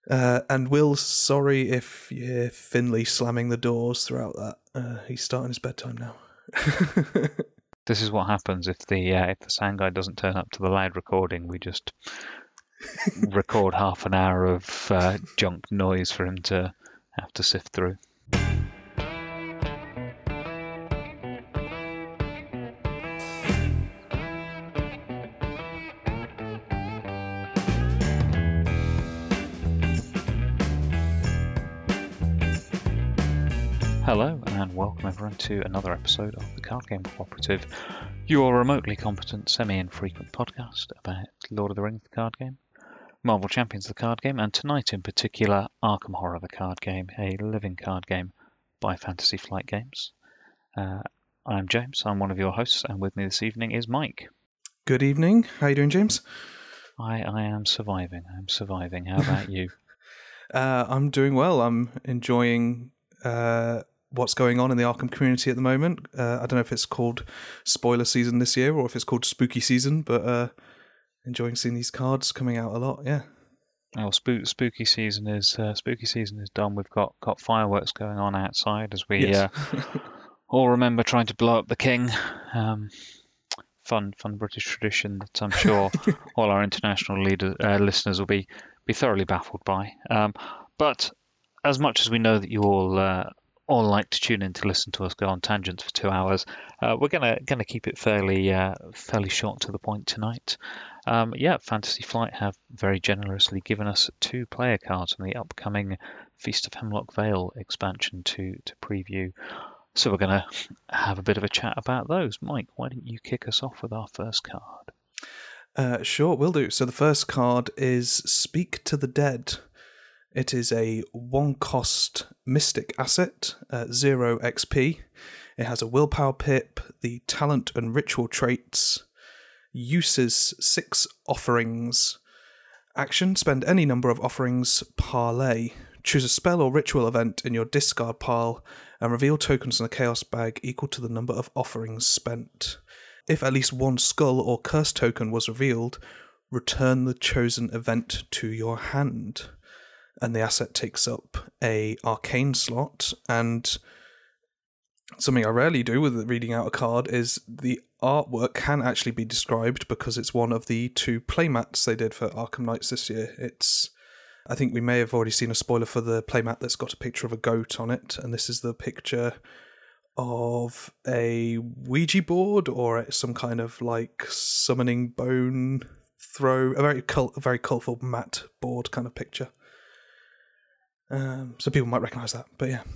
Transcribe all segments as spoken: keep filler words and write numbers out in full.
Uh, and Will, sorry if you hear Finley slamming the doors throughout that. Uh, he's starting his bedtime now. This is what happens if the uh, if the sound guy doesn't turn up to the live recording. We just record half an hour of uh, junk noise for him to have to sift through. Hello and welcome everyone to another episode of the Card Game Cooperative, your remotely competent, semi-infrequent podcast about Lord of the Rings, the card game, Marvel Champions, the card game, and tonight in particular, Arkham Horror, the card game, a living card game by Fantasy Flight Games. Uh, I'm James, I'm one of your hosts, and with me this evening is Mike. Good evening. How are you doing, James? I, I am surviving, I'm surviving. How about you? uh, I'm doing well. I'm enjoying uh, what's going on in the Arkham community at the moment. Uh, I don't know if it's called spoiler season this year or if it's called spooky season, but uh, enjoying seeing these cards coming out a lot, yeah. Well, spook, spooky season is uh, spooky season is done. We've got, got fireworks going on outside as we Yes. uh, all remember trying to blow up the king. Um, fun, fun British tradition that I'm sure all our international leader, uh, listeners will be be thoroughly baffled by. Um, but as much as we know that you all uh, all like to tune in to listen to us go on tangents for two hours, uh, we're gonna gonna keep it fairly uh, fairly short to the point tonight. Um, yeah, Fantasy Flight have very generously given us two player cards from the upcoming Feast of Hemlock Vale expansion to to preview. So we're going to have a bit of a chat about those. Mike, why don't you kick us off with our first card? Uh, sure, will do. So the first card is Speak to the Dead. It is a one-cost mystic asset, uh, zero X P. It has a willpower pip, the talent and ritual traits, uses six offerings. Action, spend any number of offerings, parlay. Choose a spell or ritual event in your discard pile and reveal tokens in the chaos bag equal to the number of offerings spent. If at least one skull or curse token was revealed, return the chosen event to your hand. And the asset takes up a arcane slot, and something I rarely do with reading out a card is the artwork can actually be described because it's one of the two playmats they did for Arkham Knights this year. It's, I think we may have already seen a spoiler for the playmat that's got a picture of a goat on it, and this is the picture of a Ouija board or some kind of like summoning bone throw, a very cult, a very colourful mat board kind of picture. Um, so people might recognise that, but yeah.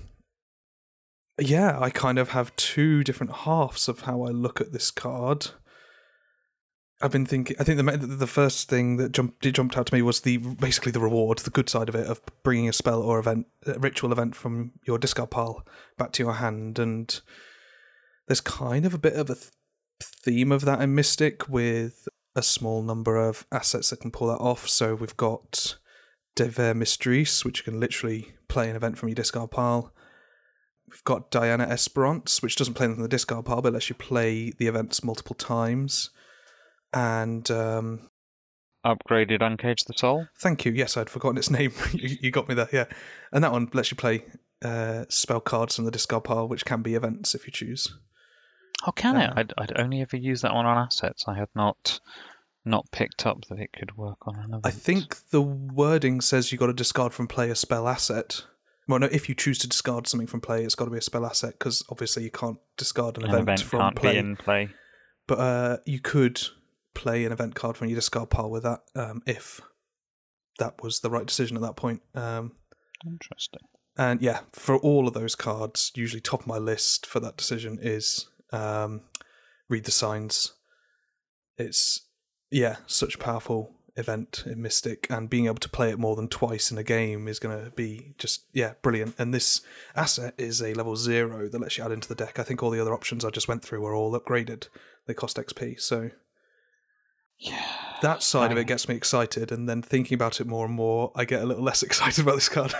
Yeah, I kind of have two different halves of how I look at this card. I've been thinking, I think the the first thing that jumped jumped out to me was the basically the reward, the good side of it, of bringing a spell or event, a ritual event from your discard pile back to your hand. And there's kind of a bit of a th- theme of that in Mystic with a small number of assets that can pull that off. So we've got Dever Mistress, which you can literally play an event from your discard pile. We've got Diana Esperance, which doesn't play them from the discard pile, but lets you play the events multiple times. And um, Upgraded Uncage the Soul. Thank you. Yes, I'd forgotten its name. you, you got me there. Yeah, and that one lets you play uh, spell cards from the discard pile, which can be events if you choose. Oh, can Uh, it? I'd, I'd only ever use that one on assets. I had not not picked up that it could work on an event. I think the wording says you got to discard from play a spell asset. Well, no, if you choose to discard something from play, it's got to be a spell asset because obviously you can't discard an, an event, event from can't play. be in play. But uh, you could play an event card from your discard pile with that um, if that was the right decision at that point. Um, Interesting. And yeah, for all of those cards, usually top of my list for that decision is um, Read the Signs. It's, yeah, such a powerful event in Mystic, and being able to play it more than twice in a game is going to be just, yeah, brilliant. And this asset is a level zero that lets you add into the deck. I think all the other options I just went through were all upgraded. They cost X P, so yeah, that side I... of it gets me excited, and then thinking about it more and more, I get a little less excited about this card.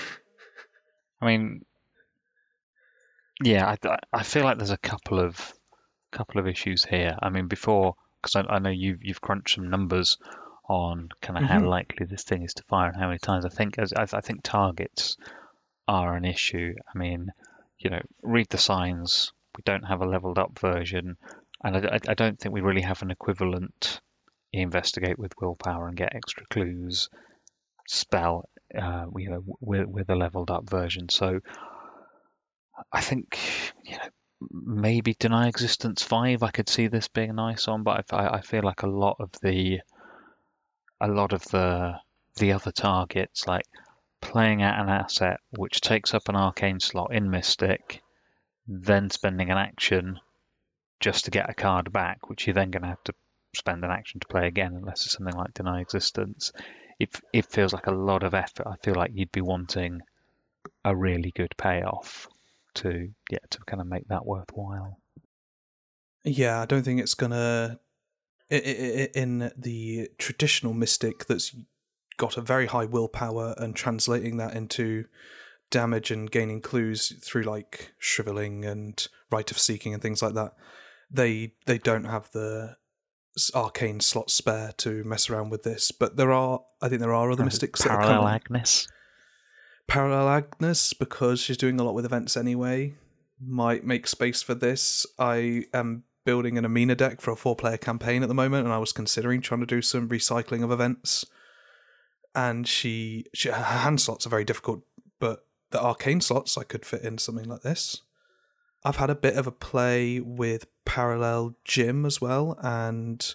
I mean, yeah, I, I feel like there's a couple of couple of issues here. I mean, before, because I, I know you've you've crunched some numbers on kind of Mhm. how likely this thing is to fire and how many times. I think as, as I think targets are an issue. I mean, you know, read the signs. We don't have a leveled up version, and I, I, I don't think we really have an equivalent investigate with willpower and get extra clues spell, uh, you know, with, with a leveled up version. So I think, you know, maybe Deny Existence five, I could see this being nice on, but I, I feel like a lot of the a lot of the the other targets, like playing out an asset which takes up an arcane slot in Mystic, then spending an action just to get a card back, which you're then going to have to spend an action to play again, unless it's something like Deny Existence. It it feels like a lot of effort. I feel like you'd be wanting a really good payoff to yeah to kind of make that worthwhile. Yeah, I don't think it's gonna in the traditional Mystic that's got a very high willpower and translating that into damage and gaining clues through like shriveling and rite of seeking and things like that. They they don't have the arcane slot spare to mess around with this, but there are I think there are other mystics that are Parallel coming. Agnes. Parallel Agnes, because she's doing a lot with events anyway, might make space for this. I am building an Amina deck for a four-player campaign at the moment, and I was considering trying to do some recycling of events. And she, she her hand slots are very difficult, but the arcane slots I could fit in something like this. I've had a bit of a play with Parallel Gym as well, and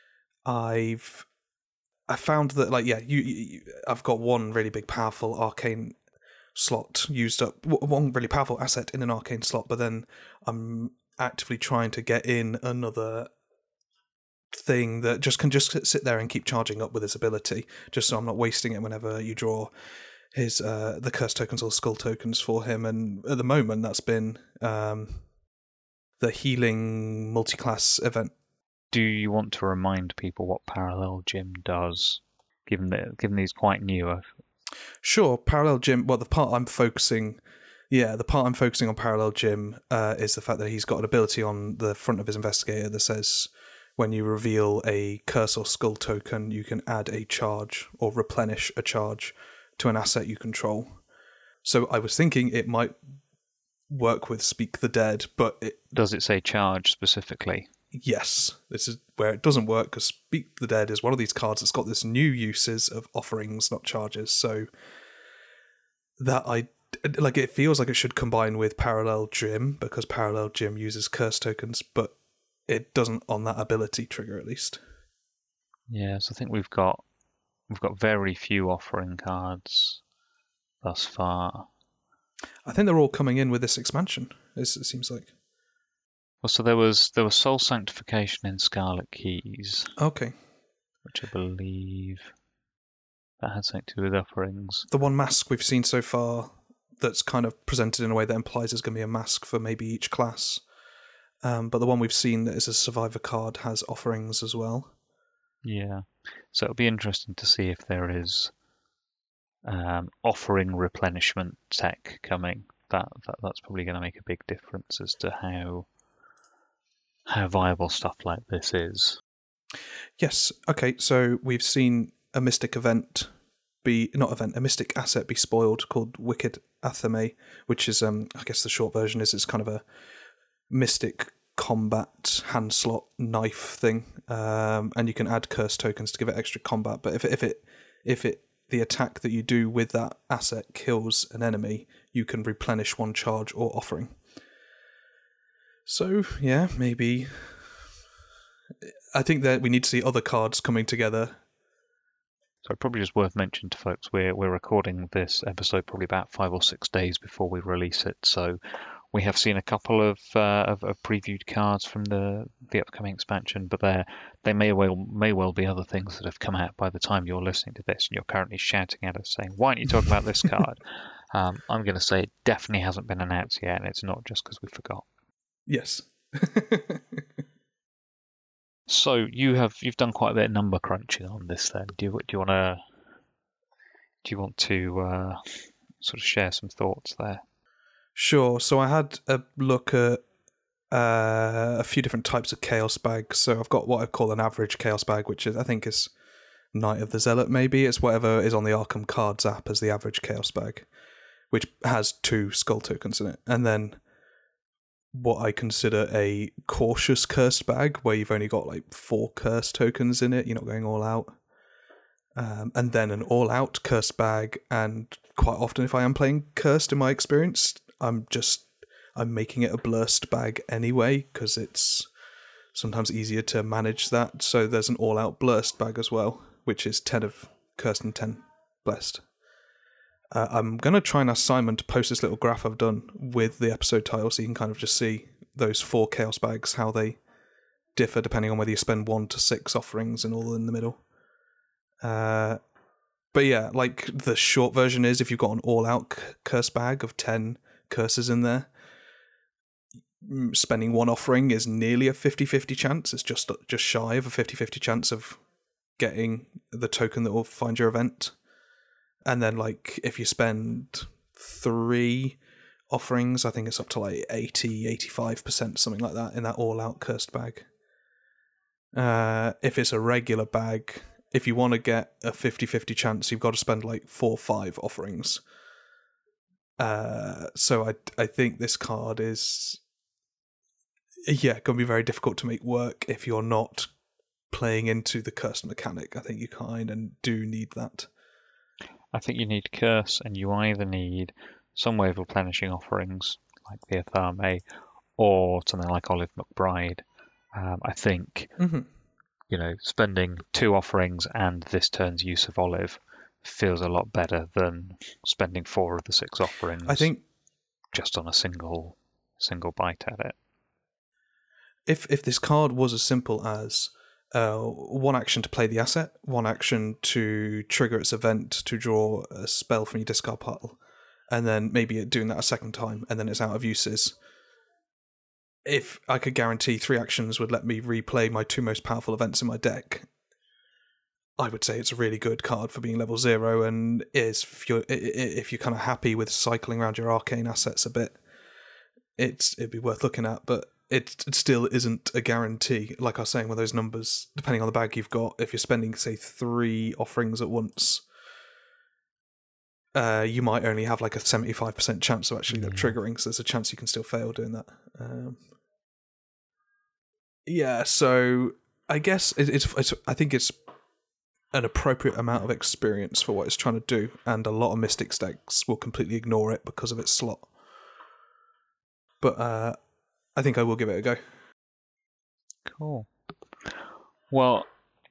I've I found that like yeah, you, you I've got one really big powerful arcane slot used up, one really powerful asset in an arcane slot, but then I'm actively trying to get in another thing that just can just sit there and keep charging up with his ability, just so I'm not wasting it whenever you draw his uh, the curse tokens or skull tokens for him. And at the moment, that's been um, the healing multi-class event. Do you want to remind people what Parallel Gym does, given that given these quite new? Sure, Parallel Gym. Well, the part I'm focusing, yeah, the part I'm focusing on Parallel Gym uh, is the fact that he's got an ability on the front of his investigator that says, when you reveal a curse or skull token, you can add a charge or replenish a charge to an asset you control. So I was thinking it might work with Speak the Dead, but it does it say charge specifically? Yes, this is where it doesn't work, because Speak the Dead is one of these cards that's got this new uses of offerings, not charges. So that I like, it feels like it should combine with Parallel Gym, because Parallel Gym uses curse tokens, but it doesn't on that ability trigger, at least. Yeah, so I think we've got we've got very few offering cards thus far. I think they're all coming in with this expansion. It seems like. Well, so there was there was Soul Sanctification in Scarlet Keys. Okay. Which I believe that had something to do with offerings. The one mask we've seen so far that's kind of presented in a way that implies there's going to be a mask for maybe each class. Um, but the one we've seen that is a survivor card has offerings as well. Yeah. So it'll be interesting to see if there is um, offering replenishment tech coming. That, that that's probably going to make a big difference as to how how viable stuff like this is. Yes. Okay. So we've seen a mystic event be not event a mystic asset be spoiled called Wicked Athame, which is um I guess the short version is it's kind of a mystic combat hand slot knife thing, um, and you can add curse tokens to give it extra combat. But if it, if it if it the attack that you do with that asset kills an enemy, you can replenish one charge or offering. So, yeah, maybe. I think that we need to see other cards coming together. So probably just worth mentioning to folks, we're we're recording this episode probably about five or six days before we release it. So we have seen a couple of uh, of, of previewed cards from the the upcoming expansion, but there they may well may well be other things that have come out by the time you're listening to this, and you're currently shouting at us saying, "Why aren't you talking about this card?" um, I'm going to say it definitely hasn't been announced yet, and it's not just because we forgot. Yes. So you have you've done quite a bit of number crunching on this. Then do you do you want to do you want to uh, sort of share some thoughts there? Sure. So I had a look at uh, a few different types of chaos bags. So I've got what I call an average chaos bag, which is I think is Knight of the Zealot, maybe. It's whatever is on the Arkham Cards app as the average Chaos bag, which has two skull tokens in it. And then what I consider a cautious cursed bag, where you've only got like four cursed tokens in it, you're not going all out. Um, and then an all-out cursed bag, and quite often if I am playing cursed in my experience, I'm just I'm making it a blurst bag anyway, because it's sometimes easier to manage that. So there's an all-out blurst bag as well, which is ten of cursed and ten blessed. Uh, I'm going to try and ask Simon to post this little graph I've done with the episode title, so you can kind of just see those four chaos bags, how they differ depending on whether you spend one to six offerings and all in the middle. Uh, but yeah, like the short version is, if you've got an all-out c- curse bag of ten curses in there, spending one offering is nearly a fifty-fifty chance. It's just just shy of a fifty-fifty chance of getting the token that will find your event. And then, like, if you spend three offerings, I think it's up to like eighty, eighty-five percent, something like that, in that all-out cursed bag. Uh, if it's a regular bag, if you want to get a fifty-fifty chance, you've got to spend like four or five offerings. Uh, so I, I think this card is, yeah, going to be very difficult to make work if you're not playing into the cursed mechanic. I think you kind of do need that. I think you need curse, and you either need some way of replenishing offerings, like the Athame, or something like Olive McBride. Um, I think, mm-hmm. you know, spending two offerings and this turn's use of Olive feels a lot better than spending four of the six offerings. I think just on a single single bite at it. If if this card was as simple as uh, one action to play the asset, one action to trigger its event to draw a spell from your discard pile, and then maybe doing that a second time, and then it's out of uses. If I could guarantee three actions would let me replay my two most powerful events in my deck, I would say it's a really good card for being level zero, and is if you're if you're kind of happy with cycling around your arcane assets a bit, it's it'd be worth looking at. But it, it still isn't a guarantee. Like I was saying, with those numbers, depending on the bag you've got, if you're spending say three offerings at once, uh, you might only have like a seventy-five percent chance of actually that triggering. So there's a chance you can still fail doing that. Um, yeah, so I guess it, it's it's I think it's an appropriate amount of experience for what it's trying to do, and a lot of Mystics decks will completely ignore it because of its slot. But uh, I think I will give it a go. Cool. Well,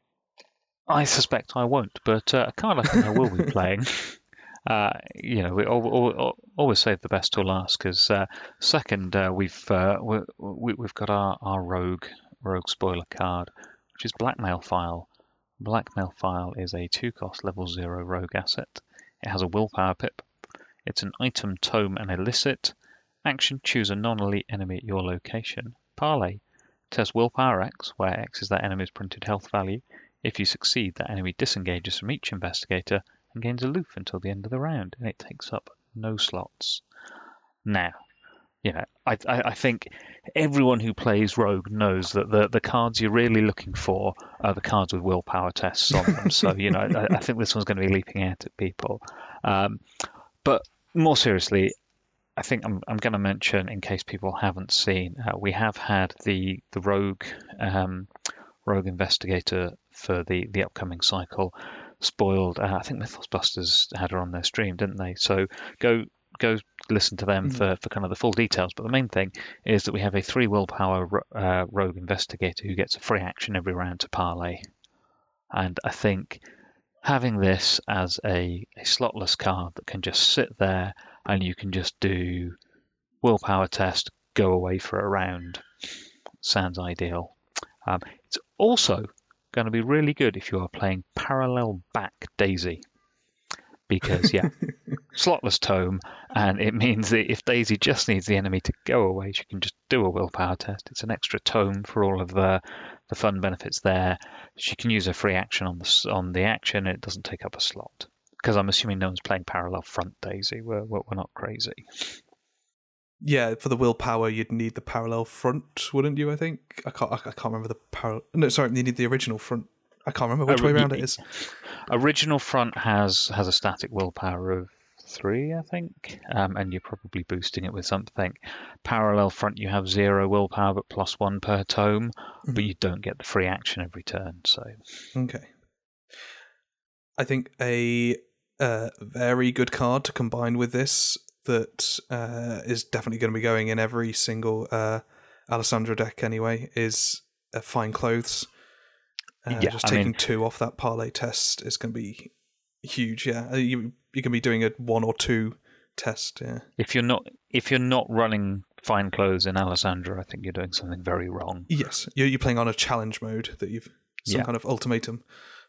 I suspect I won't, but uh, a card I think I will be playing. Uh, you know, we always save the best till last, because uh, second uh, we've uh, we, we've got our, our rogue rogue spoiler card, which is Blackmail File. Blackmail File is a two-cost level zero rogue asset. It has a willpower pip. It's an item, tome, and illicit. Action: choose a non-elite enemy at your location. Parlay: test willpower X, where X is that enemy's printed health value. If you succeed, that enemy disengages from each investigator and gains aloof until the end of the round, and it takes up no slots. Now, you know, I, I, I think everyone who plays Rogue knows that the, the cards you're really looking for are the cards with willpower tests on them. So, you know, I, I think this one's going to be leaping out at people. Um, but more seriously, I think I'm I'm going to mention, in case people haven't seen, uh, we have had the the Rogue um, Rogue Investigator for the, the upcoming cycle spoiled. Uh, I think Mythosbusters had her on their stream, didn't they? So go go listen to them mm-hmm. for, for kind of the full details. But the main thing is that we have a three willpower uh, Rogue Investigator who gets a free action every round to parlay. And I think having this as a, a slotless card that can just sit there and you can just do willpower test, go away for a round, sounds ideal. Um, it's also going to be really good if you are playing Parallel Back Daisy, because yeah, slotless tome, and it means that if Daisy just needs the enemy to go away, she can just do a willpower test. It's an extra tome for all of the the fun benefits there. She can use a free action on the on the action, and it doesn't take up a slot. Because I'm assuming no one's playing Parallel Front Daisy. We're we're not crazy. Yeah, for the willpower, you'd need the parallel front, wouldn't you? I think I can't. I can't remember the parallel. No, sorry, you need the original front I can't remember which Uh, way y- around it is. Original front has has a static willpower of three, I think, um, and you're probably boosting it with something. Parallel front, you have zero willpower but plus one per tome, but Mhm. you don't get the free action every turn. So Okay. I think a uh, very good card to combine with this that uh, is definitely going to be going in every single uh, Alessandro deck anyway is uh, Fine Clothes. Uh, yeah, just I taking mean, two off that parlay test is going to be huge. Yeah, Uh, you you can be doing a one or two test. Yeah. if you're not if you're not running fine clothes in Alessandro, I think you're doing something very wrong. Yes, you're you're playing on a challenge mode that you've some Yeah. kind of ultimatum.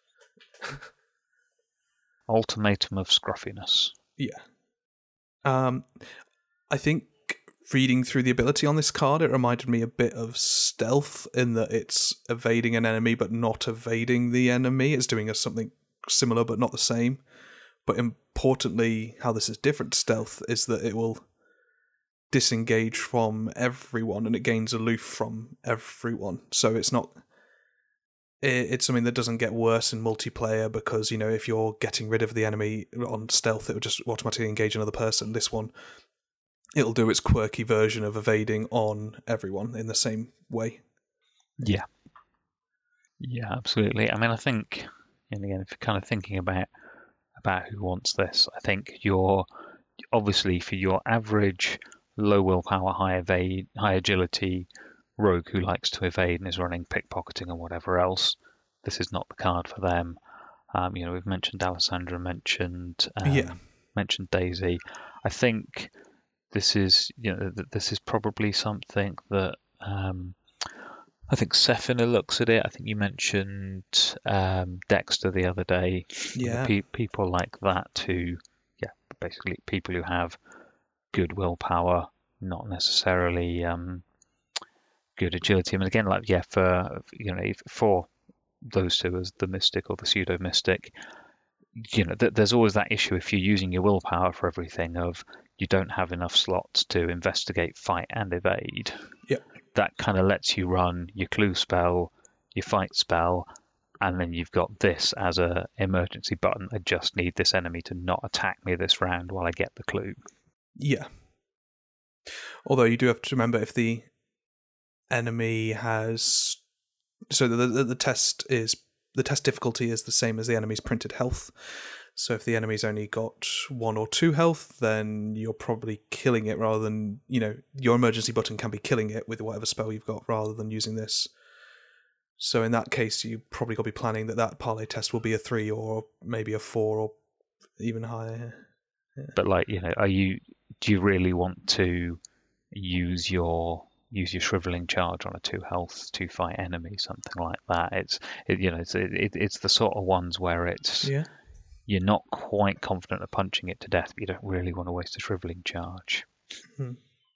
Ultimatum of scruffiness. Yeah. Um, I think reading through the ability on this card, it reminded me a bit of Stealth in that it's evading an enemy but not evading the enemy. It's doing a, something similar but not the same. But importantly, how this is different to Stealth is that it will disengage from everyone and it gains aloof from everyone. So it's not... It's something that doesn't get worse in multiplayer because, you know, if you're getting rid of the enemy on Stealth, it will just automatically engage another person. This one, it'll do its quirky version of evading on everyone in the same way. Yeah. Yeah, absolutely. I mean, I think, and again, if you're kind of thinking about about who wants this, I think you're obviously for your average low willpower, high evade, high agility rogue who likes to evade and is running pickpocketing or whatever else, this is not the card for them. Um, you know, we've mentioned Alessandra, mentioned um, Yeah. mentioned Daisy. I think this is, you know, this is probably something that um, I think Sefina looks at it. I think you mentioned um, Dexter the other day. Yeah. Pe- people like that too. Yeah, basically people who have good willpower, not necessarily um, good agility. I mean, again, like yeah, for you know, for those two as the mystic or the pseudo mystic, you know, th- there's always that issue if you're using your willpower for everything of you don't have enough slots to investigate, fight, and evade. Yeah. That kind of lets you run your clue spell, your fight spell, and then you've got this as a emergency button. I just need this enemy to not attack me this round while I get the clue. Yeah. Although you do have to remember if the enemy has... So the, the, the test is... The test difficulty is the same as the enemy's printed health. So if the enemy's only got one or two health, then you're probably killing it rather than, you know, your emergency button can be killing it with whatever spell you've got rather than using this. So in that case, you probably got to be planning that that parlay test will be a three or maybe a four or even higher. Yeah. But like, you know, are you, do you really want to use your use your shriveling charge on a two health, two fight enemy, something like that? It's, it, you know, it's it, it's the sort of ones where it's, yeah. You're not quite confident of punching it to death, but you don't really want to waste a shriveling charge. Hmm.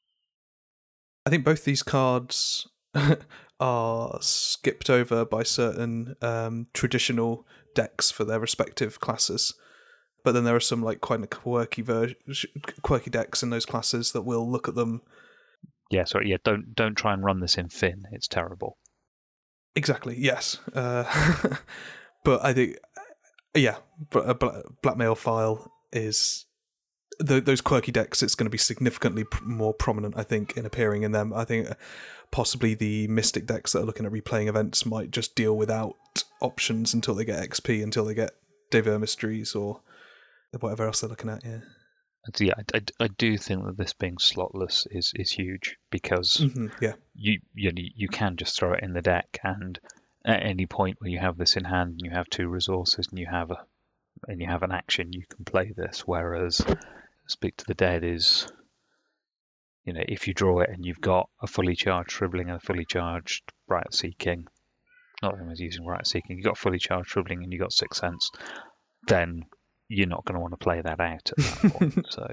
I think both these cards are skipped over by certain um, traditional decks for their respective classes. But then there are some like quite quirky ver- quirky decks in those classes that will look at them. Yeah, sorry, yeah, don't don't try and run this in Finn. It's terrible. Exactly, yes. Uh, but I think, yeah, but a blackmail file is the, those quirky decks. It's going to be significantly pr- more prominent, I think, in appearing in them. I think possibly the Mystic decks that are looking at replaying events might just deal without options until they get X P, until they get Dever Mysteries or whatever else they're looking at. Yeah. Yeah, I, I, I do think that this being slotless is, is huge because mm-hmm, yeah. you, you you can just throw it in the deck, and at any point where you have this in hand and you have two resources and you have a and you have an action, you can play this. Whereas Speak to the Dead is, you know, if you draw it and you've got a fully charged Shriveling and a fully charged Riot Seeking, not that anyone's using Riot Seeking, you've got a fully charged Shriveling and you've got Sixth Sense, then you're not going to want to play that out at that point. So,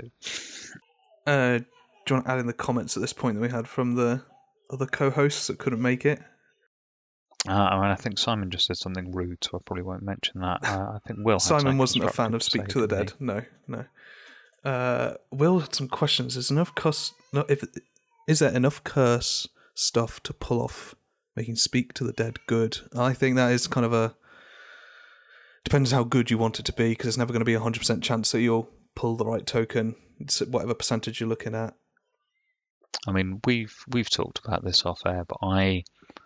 uh, do you want to add in the comments at this point that we had from the other co-hosts that couldn't make it? Uh, I mean, I think Simon just said something rude, so I probably won't mention that. Uh, I think Will. Simon wasn't a fan of Speak to the Dead. No, no. Uh, Will had some questions. Is enough curse? No, if is there enough curse stuff to pull off making Speak to the Dead good? I think that is kind of a depends how good you want it to be, because there's never going to be a one hundred percent chance that you'll pull the right token. It's whatever percentage you're looking at. I mean, we've we've talked about this off air, but I,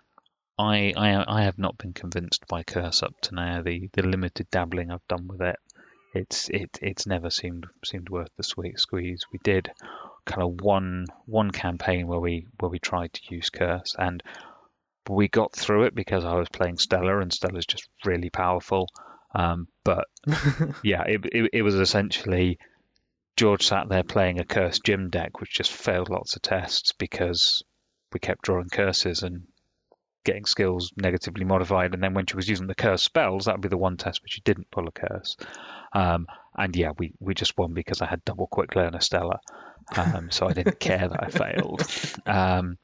I, I, I have not been convinced by Curse up to now. The the limited dabbling I've done with it, it's it it's never seemed seemed worth the sweet squeeze. We did kind of one one campaign where we where we tried to use Curse, and we got through it because I was playing Stella, and Stella's just really powerful. Um, but yeah, it, it it was essentially George sat there playing a Curse gym deck, which just failed lots of tests because we kept drawing curses and getting skills negatively modified. And then when she was using the Curse spells, that would be the one test where she didn't pull a curse. Um, and yeah, we, we just won because I had double quick learner Stella. Um, so I didn't care that I failed. Um,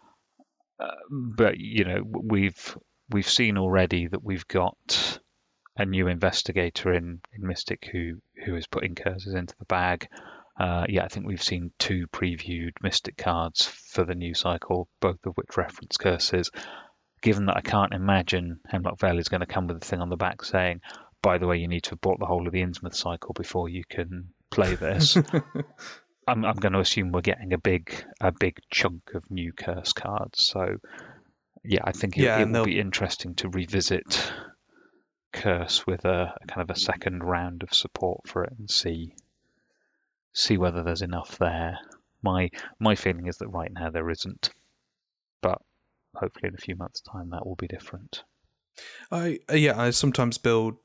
uh, but, you know, we've we've seen already that we've got a new investigator in, in Mystic who, who is putting curses into the bag. Uh, yeah, I think we've seen two previewed Mystic cards for the new cycle, both of which reference curses. Given that I can't imagine Hemlock Vale is going to come with a thing on the back saying, by the way, you need to have bought the whole of the Innsmouth cycle before you can play this. I'm, I'm going to assume we're getting a big a big chunk of new curse cards. So, yeah, I think it, Yeah, it will they'll- be interesting to revisit Curse with a, a kind of a second round of support for it and see see whether there's enough there. My my feeling is that right now there isn't, but hopefully in a few months' time that will be different. I uh, yeah, I sometimes build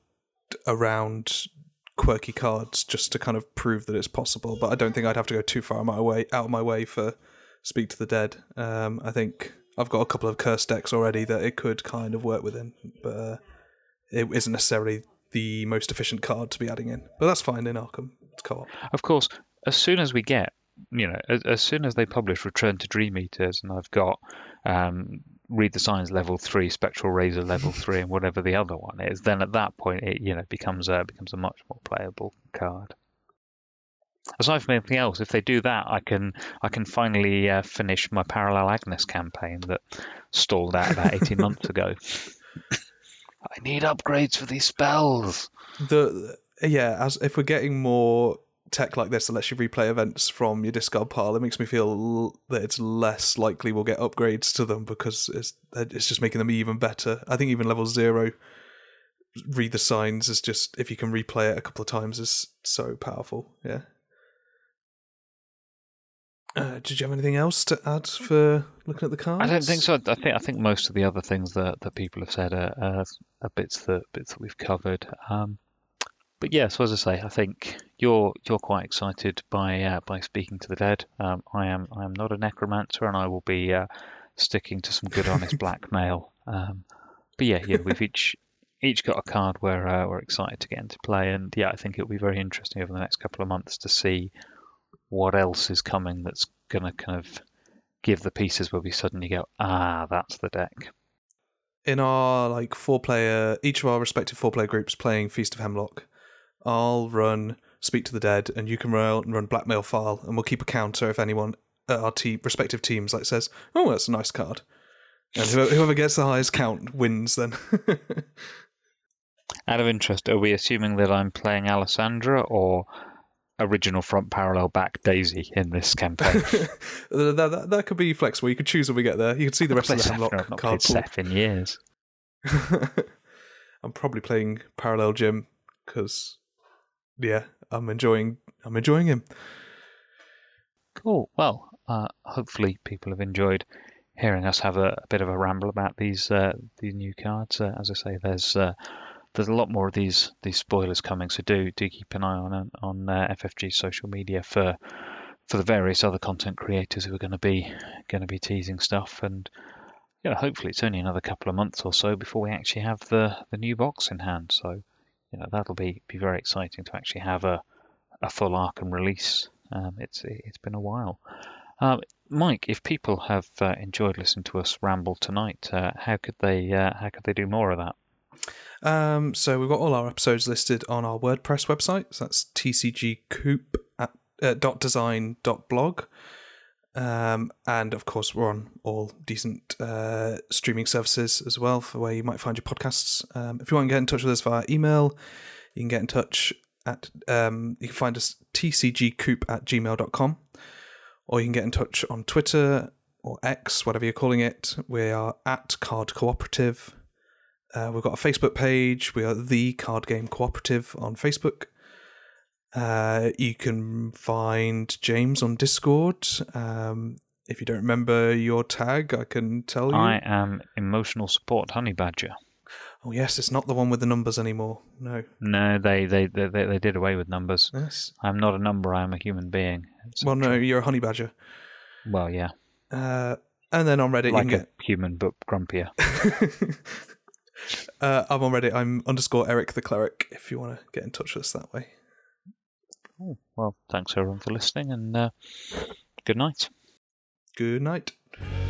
around quirky cards just to kind of prove that it's possible, but I don't think I'd have to go too far my way out of my way for Speak to the Dead. Um, I think I've got a couple of curse decks already that it could kind of work within, but uh, it isn't necessarily the most efficient card to be adding in. But that's fine in Arkham. It's co-op. Of course, as soon as we get, you know, as, as soon as they publish Return to Dream Eaters, and I've got um, Read the Signs level three, Spectral Razor level three, and whatever the other one is, then at that point it, you know, becomes a becomes a much more playable card. Aside from anything else, if they do that, I can I can finally uh, finish my Parallel Agnes campaign that stalled out about eighteen months ago. I need upgrades for these spells. The yeah, as if we're getting more tech like this that lets you replay events from your discard pile, it makes me feel l- that it's less likely we'll get upgrades to them because it's it's just making them even better. I think even level zero, Read the Signs is just, if you can replay it a couple of times, is so powerful. Yeah. Uh, did you have anything else to add for looking at the cards? I don't think so. I think I think most of the other things that, that people have said are, are, are bits that bits that we've covered. Um, but yeah, so as I say, I think you're you're quite excited by uh, by Speaking to the Dead. Um, I am I am not a necromancer, and I will be uh, sticking to some good honest blackmail. Um, but yeah, yeah, we've each each got a card where uh, we're excited to get into play, and yeah, I think it'll be very interesting over the next couple of months to see what else is coming that's going to kind of give the pieces where we suddenly go, ah, that's the deck. In our like four player, each of our respective four player groups playing Feast of Hemlock, I'll run Speak to the Dead, and you can run, run Blackmail File, and we'll keep a counter if anyone at our te- respective teams like says, "Oh, that's a nice card," and whoever, whoever gets the highest count wins. Then. Out of interest, are we assuming that I'm playing Alessandra or original front parallel back Daisy in this campaign? that, that, that could be flexible. You could choose when we get there. You can see the rest of the Hemlock I've not card played pool. Seth in years. I'm probably playing Parallel Jim because, yeah, I'm enjoying. I'm enjoying him. Cool. Well, uh, hopefully people have enjoyed hearing us have a, a bit of a ramble about these uh, these new cards. Uh, as I say, there's uh, there's a lot more of these these spoilers coming, so do do keep an eye on on uh, F F G's social media for for the various other content creators who are going to be going to be teasing stuff. And you know, hopefully it's only another couple of months or so before we actually have the the new box in hand. So you know, that'll be be very exciting to actually have a a full Arkham release. Um, it's it's been a while. Um, Mike, if people have uh, enjoyed listening to us ramble tonight, uh, how could they uh, how could they do more of that? Um, so we've got all our episodes listed on our WordPress website. So that's tcgcoop at uh, dot design dot blog. Um, and of course, we're on all decent uh, streaming services as well for where you might find your podcasts. Um, if you want to get in touch with us via email, you can get in touch at, um, you can find us t c g coop at gmail dot com, or you can get in touch on Twitter or X, whatever you're calling it. We are at Card Cooperative. Uh, we've got a Facebook page. We are The Card Game Cooperative on Facebook. Uh, you can find James on Discord. Um, if you don't remember your tag, I can tell you. I am Emotional Support Honey Badger. Oh yes, it's not the one with the numbers anymore. No. No, they they they, they did away with numbers. Yes. I'm not a number. I am a human being. Well, no, you're a honey badger. Well, yeah. Uh, and then on Reddit, like you can a human, but grumpier. get. uh, I'm on Reddit. I'm underscore Eric the Cleric. If you want to get in touch with us that way. Oh, well, thanks everyone for listening, and uh, good night. Good night.